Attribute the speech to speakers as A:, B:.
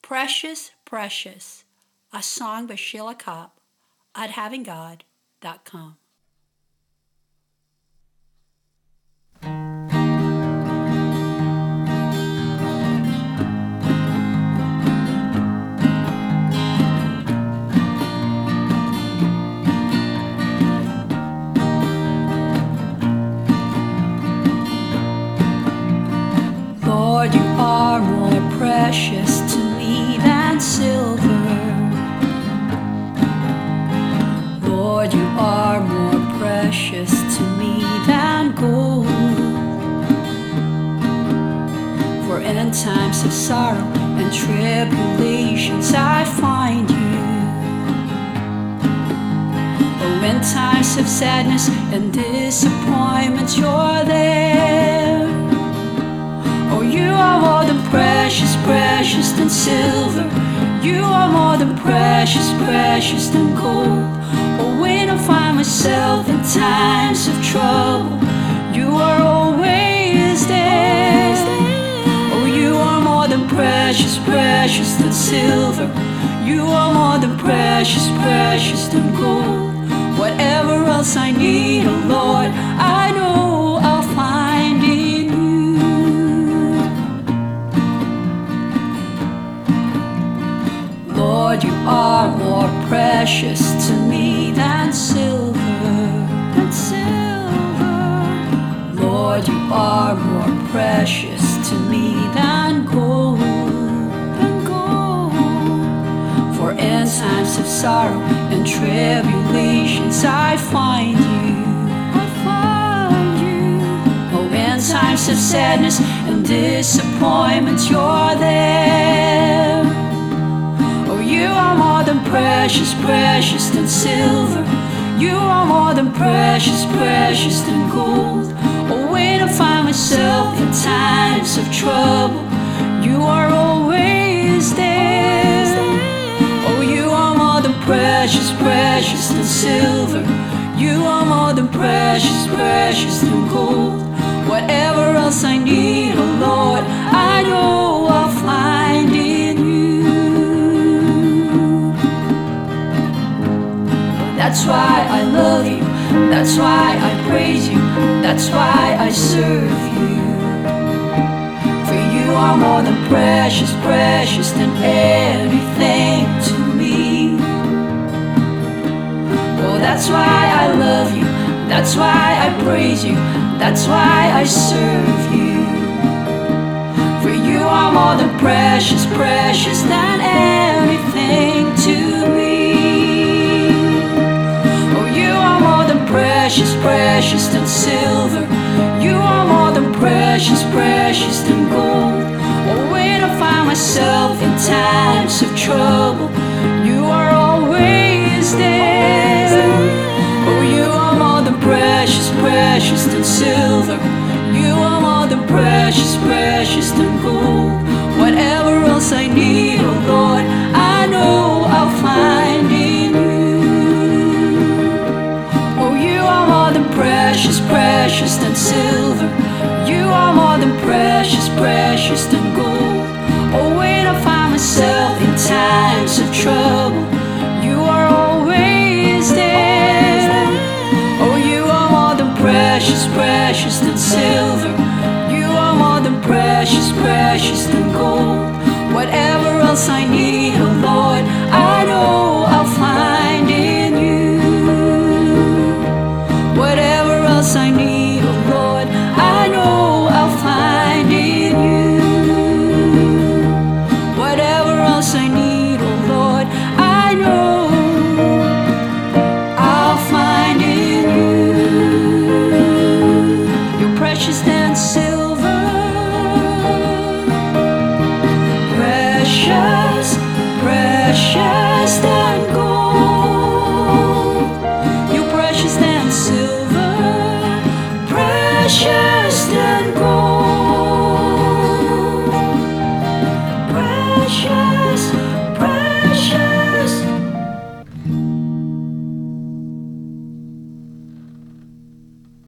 A: Precious, Precious, a song by Sheila Kopp at havinggod.com.
B: Lord, you are more precious to me than silver. Lord, you are more precious to me than gold. For in times of sorrow and tribulations I find you. Oh, in times of sadness and disappointment you're there. Oh, you are more than precious, precious than silver. You are more than precious, precious than gold. Oh, when I find myself in times of trouble, you are always there. Oh, you are more than precious, precious than silver. You are more than precious, precious than gold. Whatever else I need, oh Lord, I know I'll find in you. Lord, you are more precious to me than silver. Lord, you are more precious to me than gold. For in times of sorrow and tribulations I find you. Oh, in times of sadness and disappointment you're there. You are more than precious, precious than silver. You are more than precious, precious than gold. Oh, when I find myself in times of trouble, you are always there. Oh, you are more than precious, precious than silver. You are more than precious, precious than gold. Whatever else I need, oh Lord, I know I'll find in you. That's why I love you, that's why I praise you, that's why I serve you. For you are more than precious, precious than anything to me. Oh, that's why I love you, that's why I praise you, that's why I serve you. For you are more than precious, precious than anything to me. Precious, precious than silver. You are more than precious, precious than gold. Oh, when I find myself in times of trouble, you are always there. Oh, you are more than precious, precious than silver. You are more than precious, precious than gold. Whatever else I need, oh Lord, I know I'll find in you. Precious, precious than silver. You are more than precious, precious than gold. Oh, when I find myself in times of trouble, you are always there. Oh, you are more than precious, precious than silver. You are more than precious, precious than gold. Whatever else I need, oh Lord, I know I'll find in you. Whatever else I need, oh Lord, I know I'll find in you. Whatever else I need, oh Lord, I know I'll find in you. You're precious than silver. Precious, precious than gold. You're precious than silver. Precious than gold.